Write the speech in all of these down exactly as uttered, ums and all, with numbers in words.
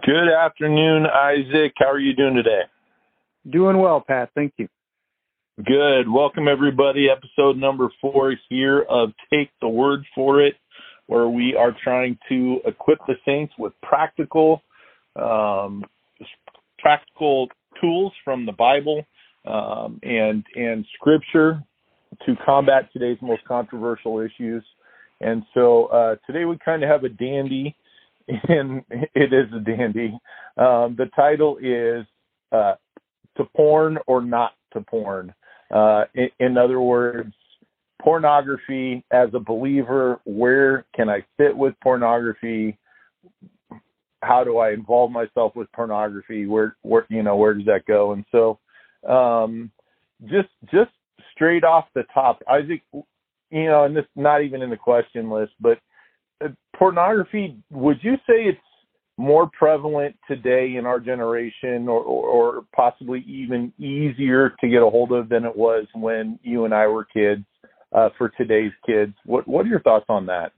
Good afternoon, Isaac. How are you doing today? Doing well, Pat. Thank you. Good. Welcome, everybody. Episode number four here of Take the Word for It, where we are trying to equip the saints with practical, um, practical tools from the Bible um, and and Scripture to combat today's most controversial issues. And so uh, today we kind of have a dandy, and it is a dandy. Um, the title is uh, To Porn or Not to Porn. Uh, in, in other words, pornography as a believer, where can I fit with pornography? How do I involve myself with pornography? Where, where, you know, where does that go? And so, um, just, just straight off the top, Isaac, you know, and this not even in the question list, but uh, pornography, would you say it's more prevalent today in our generation, or, or, or possibly even easier to get a hold of than it was when you and I were kids, uh, for today's kids? What, what are your thoughts on that?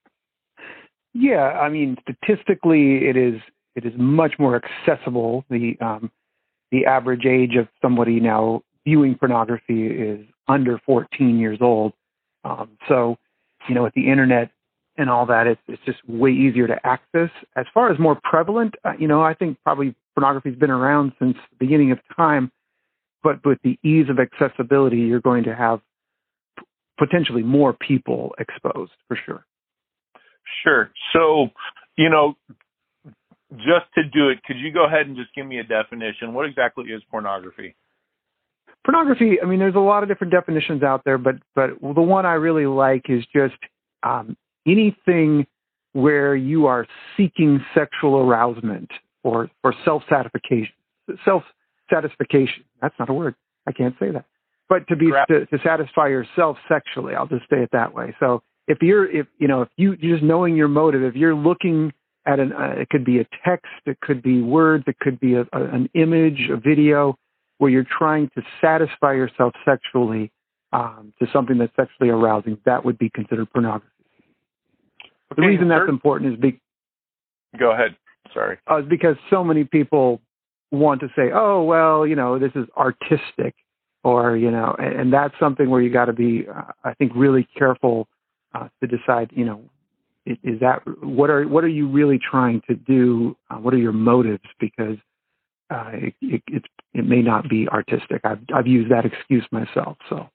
Yeah, I mean, statistically, it is it is much more accessible. The um, the average age of somebody now viewing pornography is under fourteen years old. Um, so, you know, with the internet and all that, it's, it's just way easier to access. As far as more prevalent, uh, you know, I think probably pornography's been around since the beginning of time, but with the ease of accessibility, you're going to have p- potentially more people exposed, for sure. Sure. So, you know, just to do it, could you go ahead and just give me a definition? What exactly is pornography? Pornography, I mean, there's a lot of different definitions out there, but but the one I really like is just um, anything where you are seeking sexual arousement or, or self-satisfaction. Self-satisfaction. That's not a word. I can't say that. But to be to, to satisfy yourself sexually, I'll just say it that way. So if you're, if you know, if you just knowing your motive, if you're looking at an, uh, it could be a text, it could be words, it could be a, a, an image, a video, where you're trying to satisfy yourself sexually um, to something that's sexually arousing, that would be considered pornography. Okay, the reason that's important is be- go ahead. Sorry, uh, is because so many people want to say, "Oh, well, you know, this is artistic," or you know, and, and that's something where you got to be, uh, I think, really careful uh, to decide. You know, is, is that what are what are you really trying to do? Uh, what are your motives? Because uh, it, it, it it may not be artistic. I've I've used that excuse myself. So.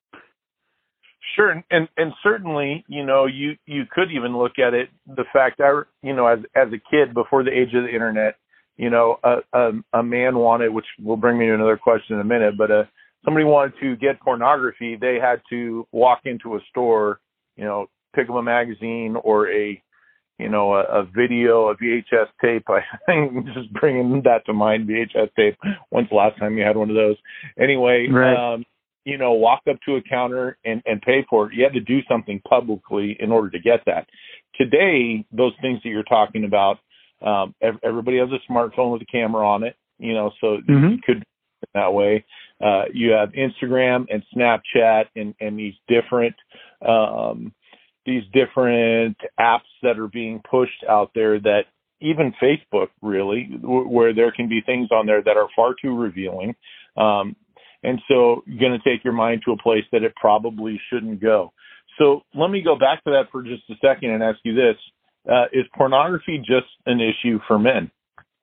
Sure, and and certainly, you know, you, you could even look at it, the fact I, you know, as as a kid before the age of the internet, you know, a a, a man wanted, which will bring me to another question in a minute, but uh, somebody wanted to get pornography, they had to walk into a store, you know, pick up a magazine or a, you know, a, a video, a V H S tape. I think just bringing that to mind, V H S tape. When's the last time you had one of those? Anyway. Right. Um, you know, walk up to a counter and, and pay for it. You had to do something publicly in order to get that. Today, those things that you're talking about, um, everybody has a smartphone with a camera on it, you know, so mm-hmm. you could do it that way. Uh, you have Instagram and Snapchat and, and these different, um, these different apps that are being pushed out there, that even Facebook really, where there can be things on there that are far too revealing. Um, And so you're going to take your mind to a place that it probably shouldn't go. So let me go back to that for just a second and ask you this. Uh, is pornography just an issue for men?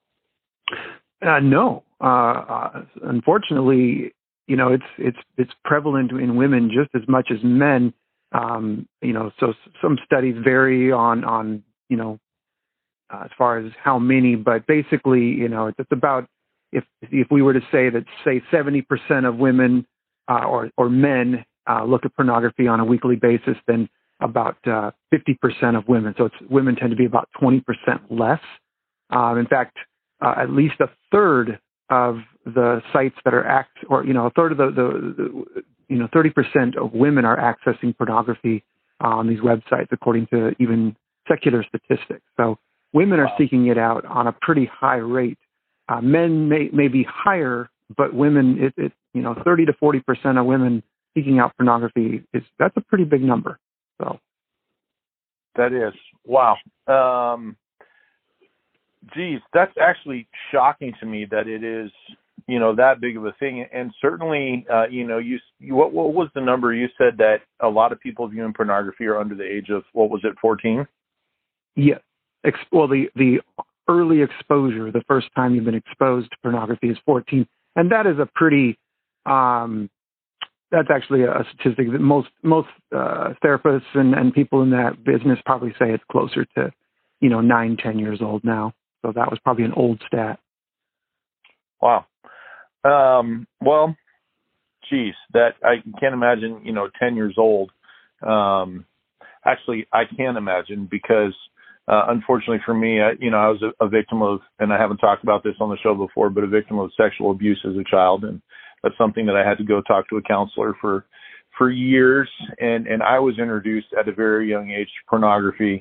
Uh, no. Uh, uh, unfortunately, you know, it's it's it's prevalent in women just as much as men. Um, you know, so some studies vary on, on you know, uh, as far as how many, but basically, you know, it's, it's about, If if we were to say that, say, seventy percent of women uh, or, or men uh, look at pornography on a weekly basis, then about uh, fifty percent of women. So it's, women tend to be about twenty percent less. Um, in fact, uh, at least a third of the sites that are act, or you know, a third of the, the, the you know, thirty percent of women are accessing pornography on these websites, according to even secular statistics. So women are wow. seeking it out on a pretty high rate. Uh, men may, may be higher, but women, it, it you know, thirty to forty percent of women seeking out pornography is, that's a pretty big number. So that is, wow. Um, geez, that's actually shocking to me that it is, you know, that big of a thing. And certainly, uh, you know, you, you what, what was the number you said that a lot of people viewing pornography are under the age of, what was it, fourteen? Yeah. Ex- well, the, the early exposure, the first time you've been exposed to pornography is fourteen. And that is a pretty, um, that's actually a statistic that most, most uh, therapists and, and people in that business probably say it's closer to, you know, nine, ten years old now. So that was probably an old stat. Wow. Um, well, geez, that I can't imagine, you know, ten years old. Um, actually, I can imagine because, uh, unfortunately for me, I, you know, I was a, a victim of, and I haven't talked about this on the show before, but a victim of sexual abuse as a child. And that's something that I had to go talk to a counselor for, for years. And, and I was introduced at a very young age to pornography,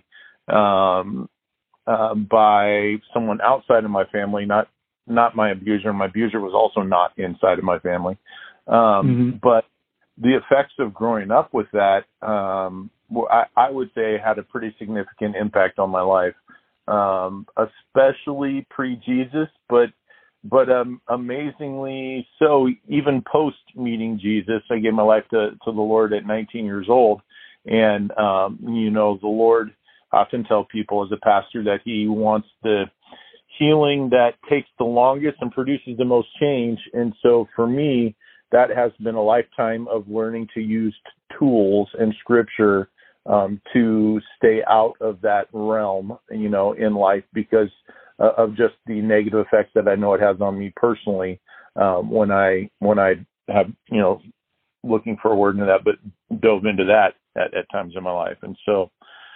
um, uh, by someone outside of my family, not, not my abuser. My abuser was also not inside of my family. Um, mm-hmm. But the effects of growing up with that, um, I, I would say had a pretty significant impact on my life, um, especially pre-Jesus, but, but, um, amazingly so, even post meeting Jesus. I gave my life to, to the Lord at nineteen years old. And, um, you know, the Lord, I often tell people as a pastor that he wants the healing that takes the longest and produces the most change. And so for me, that has been a lifetime of learning to use tools and scripture um, to stay out of that realm, you know, in life because uh, of just the negative effects that I know it has on me personally um, when I when I have, you know, looking for a word into that, but dove into that at, at times in my life. And so,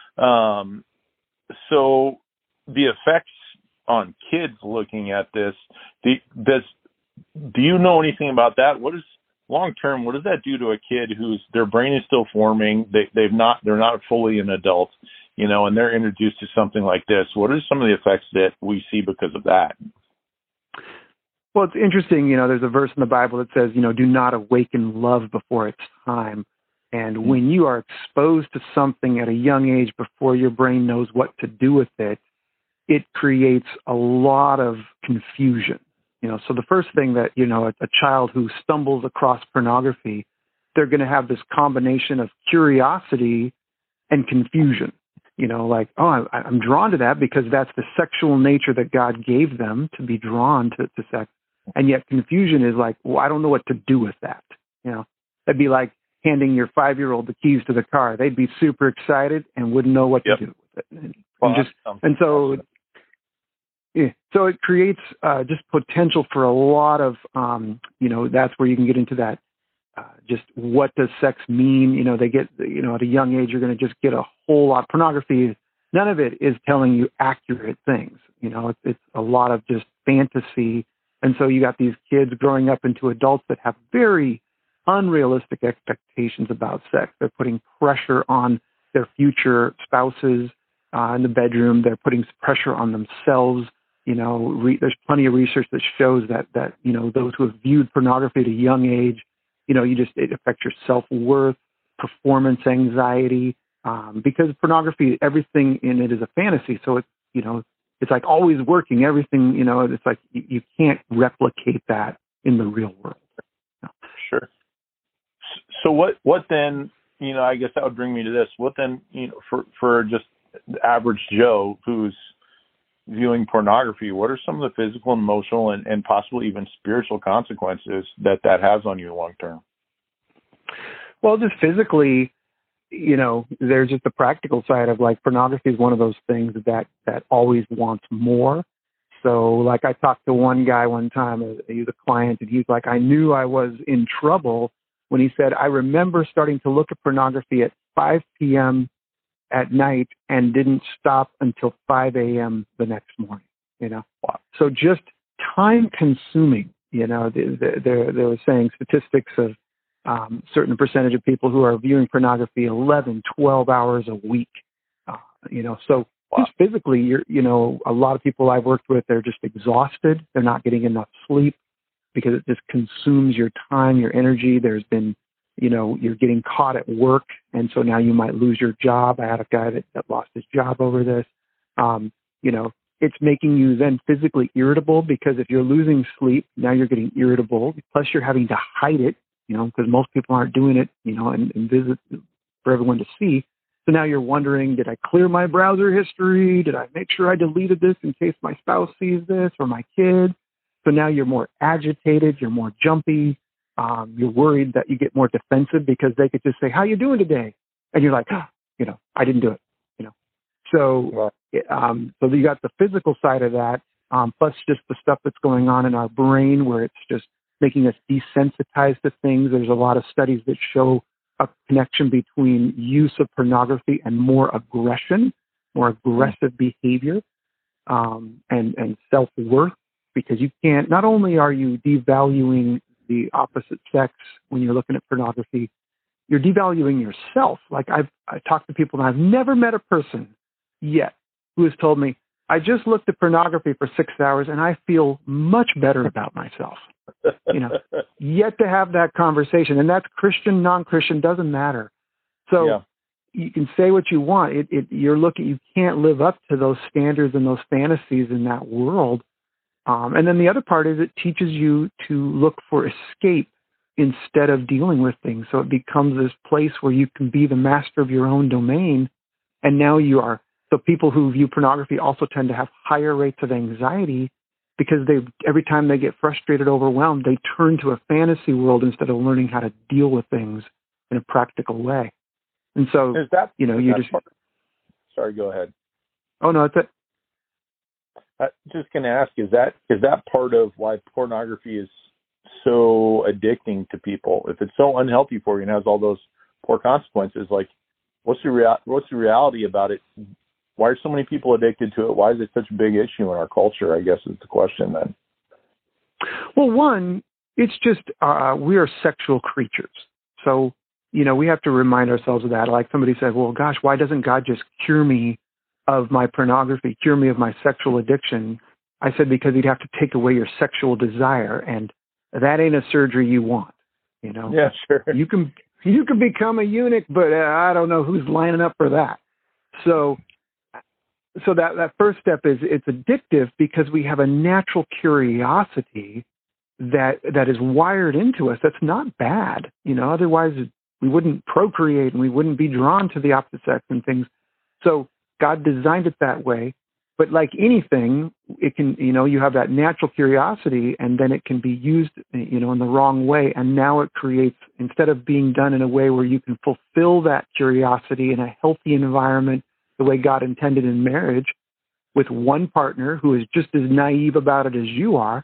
um, so the effects on kids looking at this, the, does, do you know anything about that? What is long term? What does that do to a kid whose their brain is still forming? They, they've not, they're not fully an adult, you know, and they're introduced to something like this. What are some of the effects that we see because of that? Well, it's interesting. You know, there's a verse in the Bible that says, you know, do not awaken love before its time. And when you are exposed to something at a young age before your brain knows what to do with it, it creates a lot of confusion. You know, so the first thing that, you know, a, a child who stumbles across pornography, they're going to have this combination of curiosity and confusion. You know, like, oh, I, I'm drawn to that because that's the sexual nature that God gave them to be drawn to, to sex. And yet confusion is like, well, I don't know what to do with that. You know, that'd be like handing your five-year-old the keys to the car. They'd be super excited and wouldn't know what yep. to do with it. And, well, and, just, and so... Yeah. So it creates uh, just potential for a lot of, um, you know, that's where you can get into that. Uh, just what does sex mean? You know, they get, you know, at a young age, you're going to just get a whole lot. Pornography, none of it is telling you accurate things. You know, it's, it's a lot of just fantasy. And so you got these kids growing up into adults that have very unrealistic expectations about sex. They're putting pressure on their future spouses uh, in the bedroom. They're putting pressure on themselves. You know, re- there's plenty of research that shows that, that, you know, those who have viewed pornography at a young age, you know, you just, it affects your self-worth, performance anxiety, um, because pornography, everything in it is a fantasy. So it's, you know, it's like always working, everything, you know, it's like you, you can't replicate that in the real world. No. Sure. So what, what then, you know, I guess that would bring me to this. What then, you know, for, for just the average Joe who's viewing pornography, what are some of the physical, emotional, and, and possibly even spiritual consequences that that has on you long term? Well, just physically, you know, there's just the practical side of like pornography is one of those things that that always wants more. So like I talked to one guy one time, he was a client, and he's like, I knew I was in trouble when he said, I remember starting to look at pornography at five p.m. at night and didn't stop until five a.m. the next morning, you know. Wow. So just time consuming, you know, they, they, they were saying statistics of um, certain percentage of people who are viewing pornography eleven, twelve hours a week, uh, you know, so wow. Just physically, you're, you know, a lot of people I've worked with, they're just exhausted. They're not getting enough sleep because it just consumes your time, your energy. There's been, you know, you're getting caught at work, and so now you might lose your job. I had a guy that, that lost his job over this. Um, you know, it's making you then physically irritable, because if you're losing sleep, now you're getting irritable. Plus, you're having to hide it, you know, because most people aren't doing it, you know, and, and visit for everyone to see. So now you're wondering, did I clear my browser history? Did I make sure I deleted this in case my spouse sees this or my kid? So now you're more agitated, you're more jumpy, um, you're worried that you get more defensive because they could just say, how you doing today? And you're like, oh, you know, I didn't do it, you know. So, um, so you got the physical side of that, um, plus just the stuff that's going on in our brain where it's just making us desensitized to things. There's a lot of studies that show a connection between use of pornography and more aggression, more aggressive behavior, um, and, and self-worth, because you can't, not only are you devaluing the opposite sex when you're looking at pornography, you're devaluing yourself. Like I've I talked to people and I've never met a person yet who has told me, I just looked at pornography for six hours and I feel much better about myself. You know, yet to have that conversation. And that's Christian, non-Christian, doesn't matter. So yeah. You can say what you want. It, it, you're looking, you can't live up to those standards and those fantasies in that world. Um, and then the other part is it teaches you to look for escape instead of dealing with things. So it becomes this place where you can be the master of your own domain. And now you are, so people who view pornography also tend to have higher rates of anxiety because they, every time they get frustrated, overwhelmed, they turn to a fantasy world instead of learning how to deal with things in a practical way. And so, is that, you know, you just, part, sorry, go ahead. Oh no, it's it. I'm just going to ask, is that, is that part of why pornography is so addicting to people? If it's so unhealthy for you and has all those poor consequences, like what's the rea- what's the reality about it? Why are so many people addicted to it? Why is it such a big issue in our culture, I guess is the question then. Well, one, it's just uh, we are sexual creatures. So, you know, we have to remind ourselves of that. Like somebody said, well, gosh, why doesn't God just cure me of my pornography, cure me of my sexual addiction? I said, because he'd have to take away your sexual desire, and that ain't a surgery you want, you know? Yeah, sure. You can, you can become a eunuch, but uh, I don't know who's lining up for that. So, so that, that first step is it's addictive because we have a natural curiosity that, that is wired into us. That's not bad. You know, otherwise we wouldn't procreate and we wouldn't be drawn to the opposite sex and things. So God designed it that way. But like anything, it can, you know, you have that natural curiosity and then it can be used, you know, in the wrong way. And now it creates, instead of being done in a way where you can fulfill that curiosity in a healthy environment, the way God intended in marriage, with one partner who is just as naive about it as you are,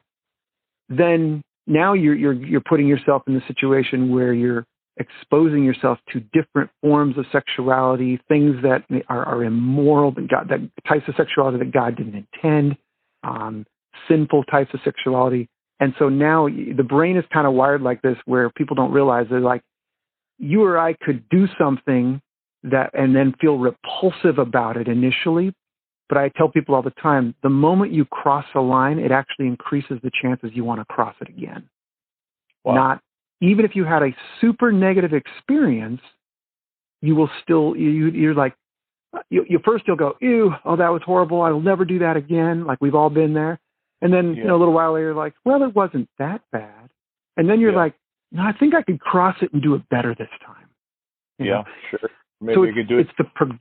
then now you're, you're, you're putting yourself in the situation where you're exposing yourself to different forms of sexuality, things that are, are immoral, that God, that types of sexuality that God didn't intend, um, sinful types of sexuality. And so now the brain is kind of wired like this, where people don't realize they're like, you or I could do something that and then feel repulsive about it initially. But I tell people all the time, the moment you cross a line, it actually increases the chances you want to cross it again. Wow. Not Even if you had a super negative experience, you will still, you, you're like, you, you first you'll go, ew, oh, that was horrible. I will never do that again. Like we've all been there. And then, yeah. you know, a little while later, you're like, well, it wasn't that bad. And then you're yeah. like, no, I think I could cross it and do it better this time. You yeah, know? sure. Maybe so you could do it. It's the, pro-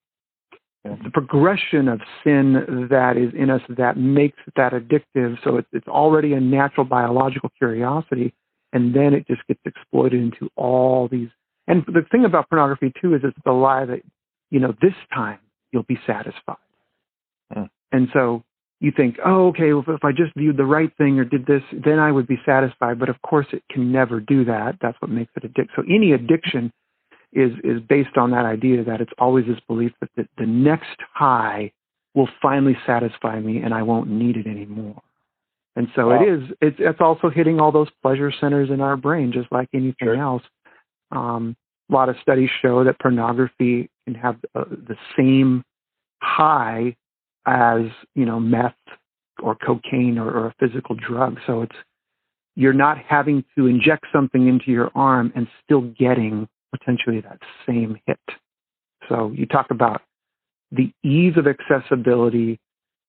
yeah. the progression of sin that is in us that makes that addictive. So it's, it's already a natural biological curiosity. And then it just gets exploited into all these. And the thing about pornography, too, is it's the lie that, you know, this time you'll be satisfied. Mm. And so you think, oh, okay, well, if I just viewed the right thing or did this, then I would be satisfied. But, of course, it can never do that. That's what makes it addictive. So any addiction is, is based on that idea that it's always this belief that the, the next high will finally satisfy me and I won't need it anymore. And so wow. it is, it's, it's also hitting all those pleasure centers in our brain, just like anything sure. else. Um, a lot of studies show that pornography can have uh, the same high as, you know, meth or cocaine or, or a physical drug. So it's, you're not having to inject something into your arm and still getting potentially that same hit. So you talk about the ease of accessibility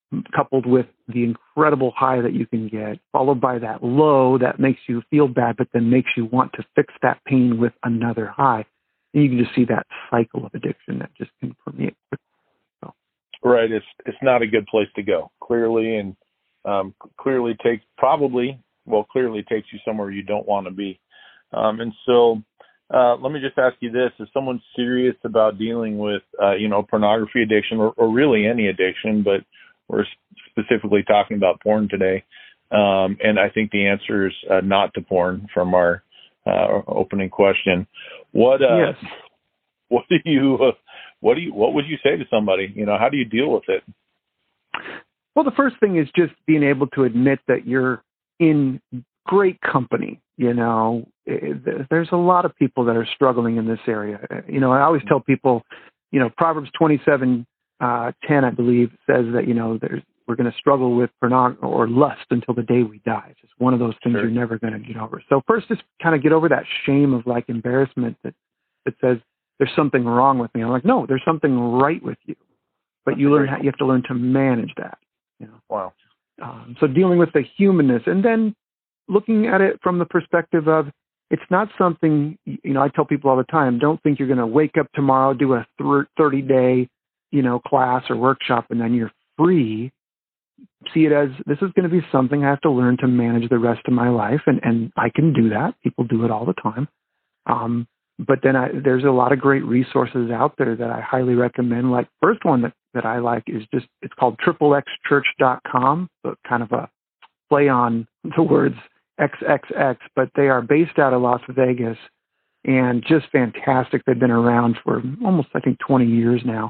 coupled with the incredible high that you can get, followed by that low that makes you feel bad, but then makes you want to fix that pain with another high. And you can just see that cycle of addiction that just can permeate. So. Right. It's it's not a good place to go, clearly, and um, clearly takes probably, well, clearly takes you somewhere you don't want to be. Um, and so uh, let me just ask you this. If someone's serious about dealing with, uh, you know, pornography addiction or, or really any addiction, but we're specifically talking about porn today. Um, and I think the answer is uh, not to porn from our uh, opening question. What, uh, yes. what do you, uh, what do you, what would you say to somebody? You know, how do you deal with it? Well, the first thing is just being able to admit that you're in great company. You know, there's a lot of people that are struggling in this area. You know, I always tell people, you know, Proverbs twenty-seven, Uh, ten, I believe, says that, you know, there's, we're going to struggle with pornography or lust until the day we die. It's just one of those things Sure. you're never going to get over. So first, just kind of get over that shame of like embarrassment that, that says there's something wrong with me. I'm like, no, there's something right with you, but That's you learn great. how, you have to learn to manage that. You know. Wow. Um, so dealing with the humanness and then looking at it from the perspective of it's not something, you know, I tell people all the time, don't think you're going to wake up tomorrow, do a thirty day you know, class or workshop, and then you're free. See it as this is going to be something I have to learn to manage the rest of my life, and, and I can do that. People do it all the time. Um, but then I, there's a lot of great resources out there that I highly recommend. Like first one that, that I like is just, it's called triple x church dot com, so kind of a play on the words triple X, but they are based out of Las Vegas and just fantastic. They've been around for almost, I think, twenty years now.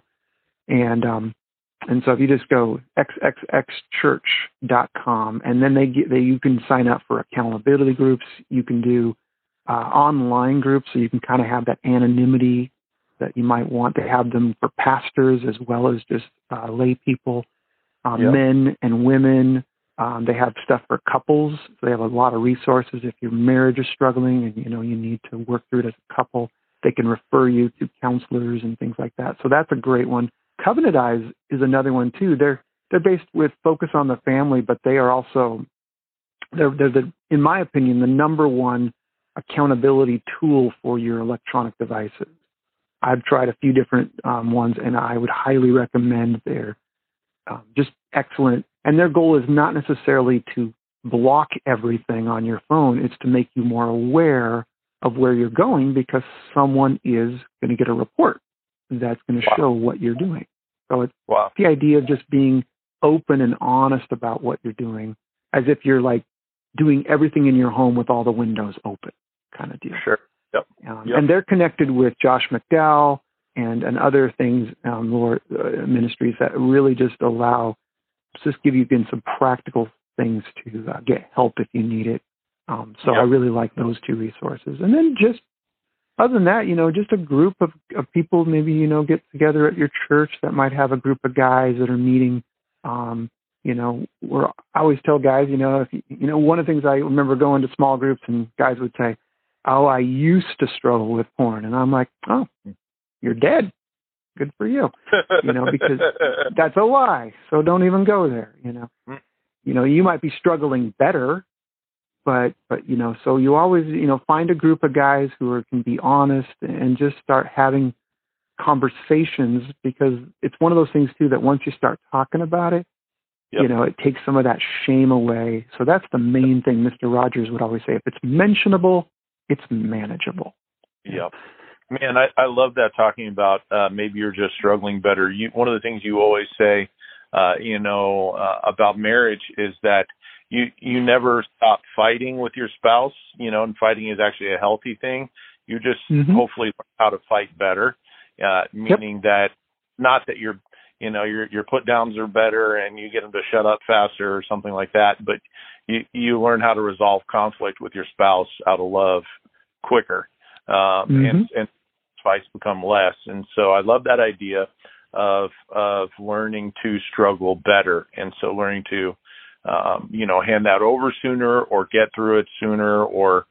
And um, and so if you just go triple x church dot com, and then they get they you can sign up for accountability groups. You can do uh, online groups, so you can kind of have that anonymity that you might want. They have them for pastors as well as just uh, lay people, um, yep. men and women. Um, they have stuff for couples. So they have a lot of resources. If your marriage is struggling and you know you need to work through it as a couple, they can refer you to counselors and things like that. So that's a great one. Covenant Eyes is another one too. They're they're based with focus on the family, but they are also they're they're the in my opinion the number one accountability tool for your electronic devices. I've tried a few different um, ones, and I would highly recommend. They're um, just excellent. And their goal is not necessarily to block everything on your phone. It's to make you more aware of where you're going, because someone is going to get a report that's going to wow. show what you're doing. So it's wow. the idea of just being open and honest about what you're doing, as if you're like doing everything in your home with all the windows open kind of deal. Sure. Yep. Um, yep. And they're connected with Josh McDowell and, and other things, um, Lord, uh, ministries that really just allow, just give you again some practical things to uh, get help if you need it. Um, so yep. I really like those two resources. And then just other than that, you know, just a group of, of people, maybe, you know, get together at your church that might have a group of guys that are meeting. Um, you know, we're, I always tell guys, you know, if you, you know, one of the things I remember going to small groups and guys would say, oh, I used to struggle with porn. And I'm like, oh, you're dead. Good for you. You know, because that's a lie. So don't even go there, you know. You know, you might be struggling better, but, but, you know, so you always, you know, find a group of guys who are, can be honest and just start having conversations, because it's one of those things too, that once you start talking about it, yep. you know, it takes some of that shame away. So that's the main thing Mister Rogers would always say. If it's mentionable, it's manageable. Yeah. Man, I, I love that, talking about uh, maybe you're just struggling better. You, one of the things you always say, uh, you know, uh, about marriage is that you, you never stop fighting with your spouse, you know, and fighting is actually a healthy thing. You just mm-hmm. hopefully learn how to fight better, uh, meaning yep. that not that you're, you know, your, your put downs are better and you get them to shut up faster or something like that, but you, you learn how to resolve conflict with your spouse out of love quicker. Um, mm-hmm. and, and fights become less. And so I love that idea of, of learning to struggle better. And so learning to, um, you know, hand that over sooner or get through it sooner, or,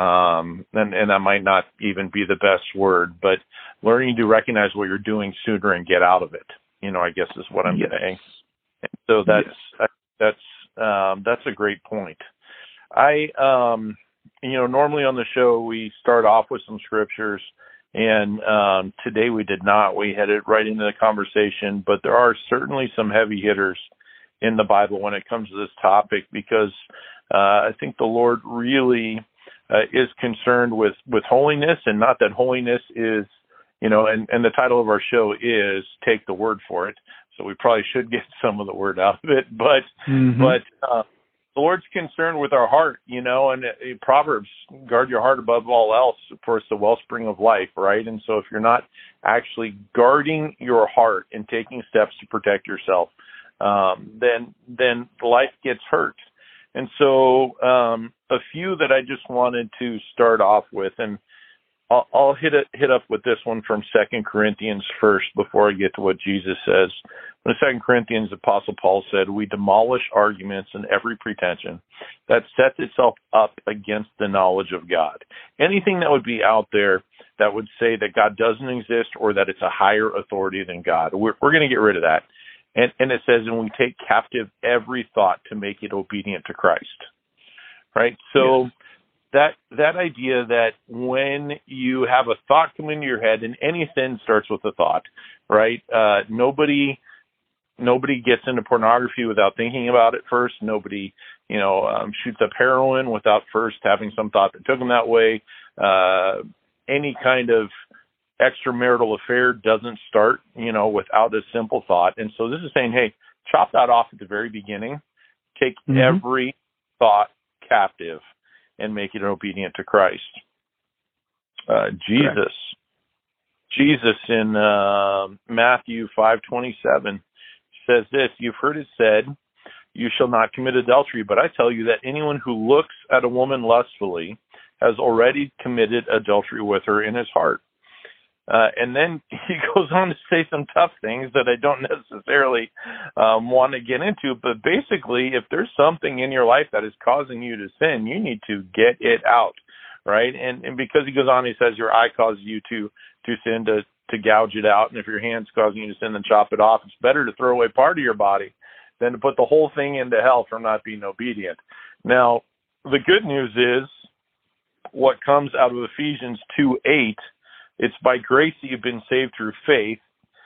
um, and, and that might not even be the best word, but learning to recognize what you're doing sooner and get out of it, you know, I guess is what I'm yes. saying. And So that's Yes. that's um, that's a great point. I um, you know normally on the show we start off with some scriptures, and um, today we did not. We headed right into the conversation, but there are certainly some heavy hitters in the Bible when it comes to this topic, because uh, I think the Lord really uh, is concerned with with holiness, and not that holiness is, you know, and, and the title of our show is Take the Word for It. So we probably should get some of the word out of it, but, mm-hmm. but, uh, the Lord's concerned with our heart, you know, and uh, Proverbs, guard your heart above all else, for it's the wellspring of life, right? And so if you're not actually guarding your heart and taking steps to protect yourself, um, then, then life gets hurt. And so, um, a few that I just wanted to start off with, and I'll, I'll hit it, hit up with this one from Second Corinthians first before I get to what Jesus says. In Second Corinthians, Apostle Paul said, "We demolish arguments and every pretension that sets itself up against the knowledge of God." Anything that would be out there that would say that God doesn't exist or that it's a higher authority than God, we're, we're going to get rid of that. And, and it says, "And we take captive every thought to make it obedient to Christ." Right? So. Yes. That that idea that when you have a thought come into your head, and any sin starts with a thought, right? Uh, nobody nobody gets into pornography without thinking about it first. Nobody, you know, um, shoots up heroin without first having some thought that took them that way. Uh, any kind of extramarital affair doesn't start, you know, without a simple thought. And so this is saying, hey, chop that off at the very beginning. Take mm-hmm. every thought captive and make it obedient to Christ. Uh, Jesus, Correct. Jesus in uh, Matthew five twenty-seven says this, "You've heard it said, you shall not commit adultery, but I tell you that anyone who looks at a woman lustfully has already committed adultery with her in his heart." Uh, and then he goes on to say some tough things that I don't necessarily um, want to get into. But basically, if there's something in your life that is causing you to sin, you need to get it out, right? And and because he goes on, he says your eye causes you to to sin, to, to gouge it out. And if your hand's causing you to sin, then chop it off. It's better to throw away part of your body than to put the whole thing into hell for not being obedient. Now, the good news is what comes out of Ephesians two eight, it's by grace that you've been saved through faith,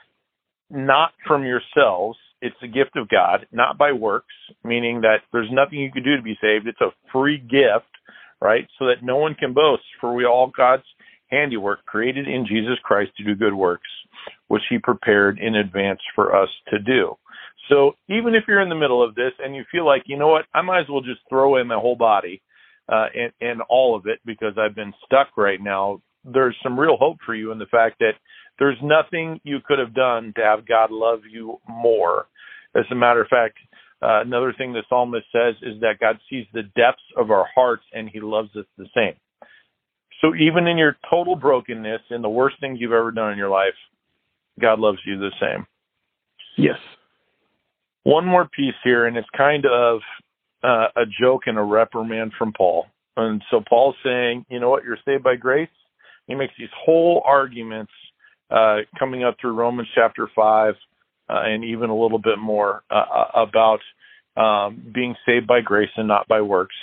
not from yourselves. It's a gift of God, not by works, meaning that there's nothing you can do to be saved. It's a free gift, right? So that no one can boast, for we are all God's handiwork, created in Jesus Christ to do good works, which he prepared in advance for us to do. So even if you're in the middle of this and you feel like, you know what, I might as well just throw in my whole body uh, and, and all of it because I've been stuck right now, there's some real hope for you in the fact that there's nothing you could have done to have God love you more. As a matter of fact, uh, another thing the psalmist says is that God sees the depths of our hearts and he loves us the same. So even in your total brokenness and the worst things you've ever done in your life, God loves you the same. Yes. One more piece here, and it's kind of uh, a joke and a reprimand from Paul. And so Paul's saying, you know what, you're saved by grace. He makes these whole arguments uh, coming up through Romans chapter five uh, and even a little bit more uh, about um, being saved by grace and not by works.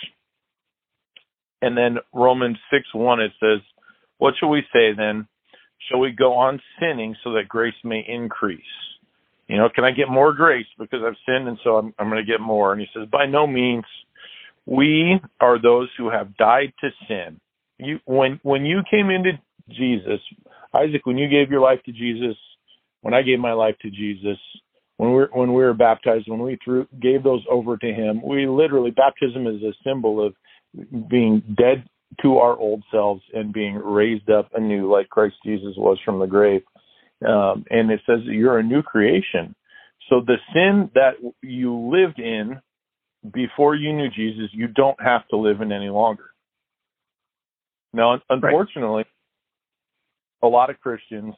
And then Romans six one, it says, "What shall we say then? Shall we go on sinning so that grace may increase?" You know, can I get more grace because I've sinned and so I'm, I'm going to get more? And he says, by no means. We are those who have died to sin. You, when when you came into Jesus, Isaac, when you gave your life to Jesus, when I gave my life to Jesus, when we when we were baptized, when we threw, gave those over to him, we literally, baptism is a symbol of being dead to our old selves and being raised up anew like Christ Jesus was from the grave. Um, and it says that you're a new creation. So the sin that you lived in before you knew Jesus, you don't have to live in any longer. Now, unfortunately, right. a lot of Christians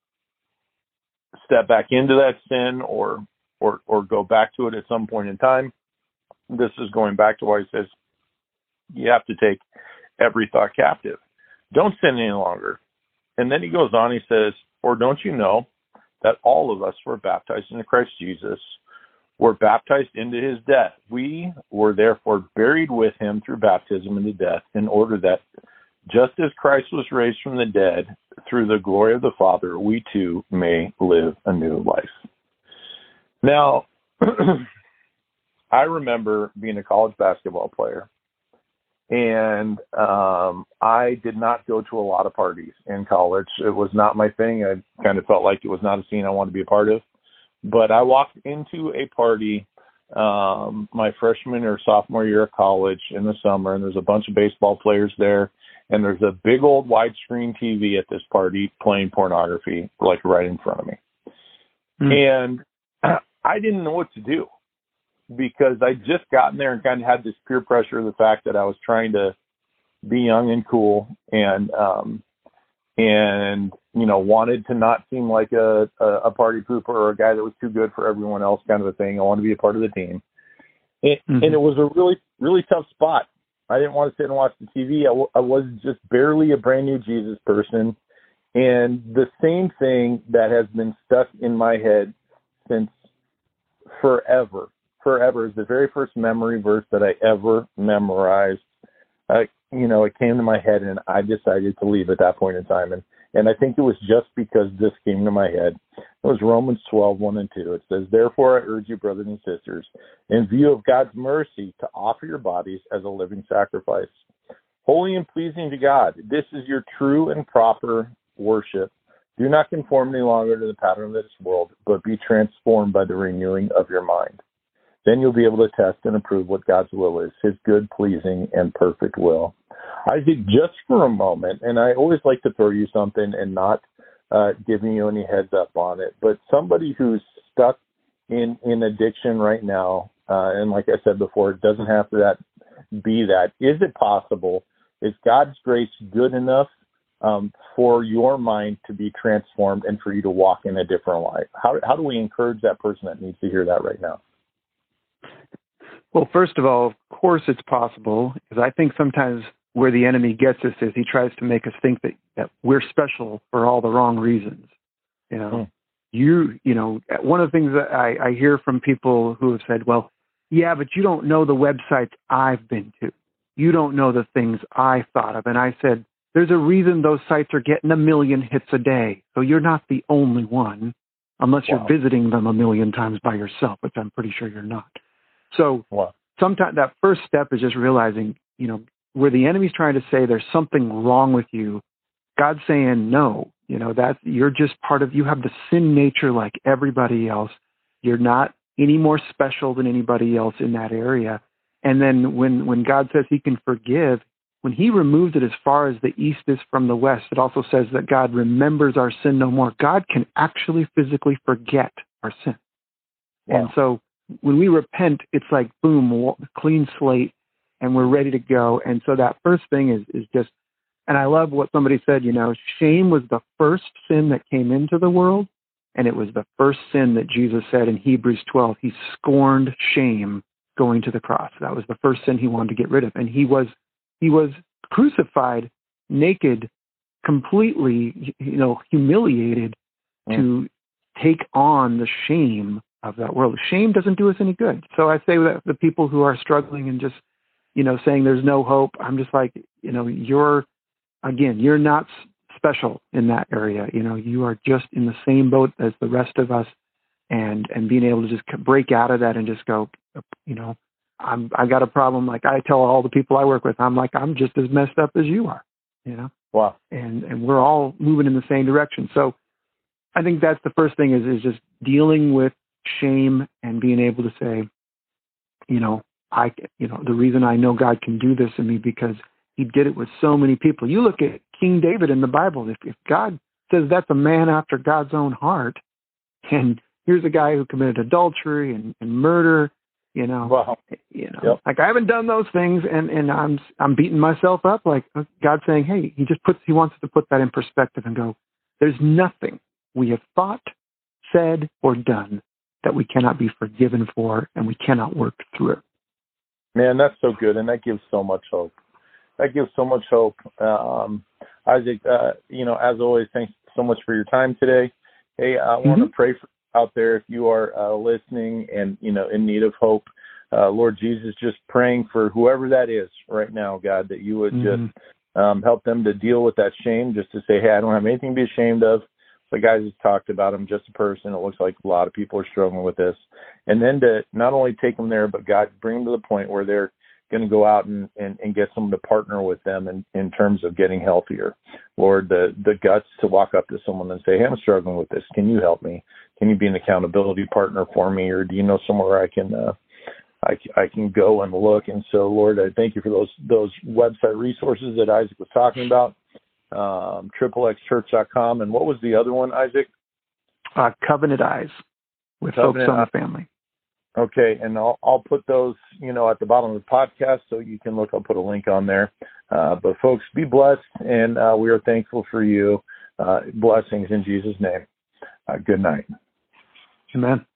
step back into that sin or, or, or go back to it at some point in time. This is going back to why he says you have to take every thought captive. Don't sin any longer. And then he goes on, he says, or don't you know that all of us were baptized into Christ Jesus, were baptized into his death. We were therefore buried with him through baptism into death, in order that just as Christ was raised from the dead through the glory of the Father, we too may live a new life. Now, I remember being a college basketball player, and um, I did not go to a lot of parties in college. It was not my thing. I kind of felt like it was not a scene I wanted to be a part of. But I walked into a party um, my freshman or sophomore year of college in the summer, and there's a bunch of baseball players there, and there's a big old widescreen T V at this party playing pornography, like right in front of me. Mm. And I didn't know what to do, because I just gotten there and kind of had this peer pressure of the fact that I was trying to be young and cool, and um, and you know, wanted to not seem like a, a, a party pooper or a guy that was too good for everyone else, kind of a thing. I wanted to be a part of the team. It, mm-hmm. And it was a really, really tough spot. I didn't want to sit and watch the T V. I, w- I was just barely a brand new Jesus person. And the same thing that has been stuck in my head since forever, forever, is the very first memory verse that I ever memorized. Uh, you know, it came to my head, and I decided to leave at that point in time. And And I think it was just because this came to my head. It was Romans twelve, one and two. It says, "Therefore I urge you, brothers and sisters, in view of God's mercy, to offer your bodies as a living sacrifice, holy and pleasing to God. This is your true and proper worship. Do not conform any longer to the pattern of this world, but be transformed by the renewing of your mind. Then you'll be able to test and approve what God's will is, his good, pleasing, and perfect will." Isaac, just for a moment, and I always like to throw you something and not uh, giving you any heads up on it, but somebody who's stuck in, in addiction right now, uh, and like I said before, it doesn't have to that be that. Is it possible? Is God's grace good enough um, for your mind to be transformed and for you to walk in a different life? How, how do we encourage that person that needs to hear that right now? Well, first of all, of course it's possible, because I think sometimes where the enemy gets us is he tries to make us think that, that we're special for all the wrong reasons. You know, mm. you, you know, one of the things that I, I hear from people who have said, well, yeah, but you don't know the websites I've been to. You don't know the things I thought of. And I said, there's a reason those sites are getting a million hits a day. So you're not the only one, unless wow. you're visiting them a million times by yourself, which I'm pretty sure you're not. So wow. sometimes that first step is just realizing, you know, where the enemy's trying to say there's something wrong with you, God's saying, no, you know, that you're just part of, you have the sin nature like everybody else. You're not any more special than anybody else in that area. And then when, when God says he can forgive, when he removes it as far as the east is from the west, it also says that God remembers our sin no more. God can actually physically forget our sin. Wow. And so when we repent, it's like, boom, clean slate, and we're ready to go. And so that first thing is, is just, and I love what somebody said, you know, shame was the first sin that came into the world. And it was the first sin that Jesus said in Hebrews twelve, he scorned shame going to the cross. That was the first sin he wanted to get rid of. And he was, he was crucified naked, completely, you know, humiliated mm. to take on the shame of that world. Shame doesn't do us any good. So I say that the people who are struggling and just, you know, saying there's no hope, I'm just like, you know, you're, again, you're not special in that area. You know, you are just in the same boat as the rest of us, and, and being able to just break out of that and just go, you know, I'm, I got a problem. Like I tell all the people I work with, I'm like, I'm just as messed up as you are, you know? Wow. And, and we're all moving in the same direction. So I think that's the first thing is, is just dealing with shame and being able to say, you know, I, you know, the reason I know God can do this in me because he did it with so many people. You look at King David in the Bible. If, if God says that's a man after God's own heart, and here's a guy who committed adultery and, and murder, you know, wow. you know, yep. like I haven't done those things, and, and I'm I'm beating myself up. Like God's saying, hey, he just puts he wants to put that in perspective and go, there's nothing we have thought, said, or done that we cannot be forgiven for, and we cannot work through it. Man, that's so good, and that gives so much hope. That gives so much hope. Um, Isaac, uh, you know, as always, thanks so much for your time today. Hey, I want to mm-hmm. pray for out there, if you are uh, listening and, you know, in need of hope, uh, Lord Jesus, just praying for whoever that is right now, God, that you would mm-hmm. just um, help them to deal with that shame, just to say, hey, I don't have anything to be ashamed of. The guys just talked about, I'm just a person. It looks like a lot of people are struggling with this. And then to not only take them there, but God, bring them to the point where they're going to go out and, and, and get someone to partner with them in, in terms of getting healthier. Lord, the, the guts to walk up to someone and say, hey, I'm struggling with this. Can you help me? Can you be an accountability partner for me? Or do you know somewhere I can, uh, I, I can go and look? And so, Lord, I thank you for those, those website resources that Isaac was talking about, um, triple x church dot com. And what was the other one, Isaac? Uh, Covenant Eyes with Covenant Focus on the Family. Okay, and I'll I'll put those, you know, at the bottom of the podcast so you can look. I'll put a link on there. Uh, but folks, be blessed, and uh, we are thankful for you. Uh, blessings in Jesus' name. Uh, good night. Amen.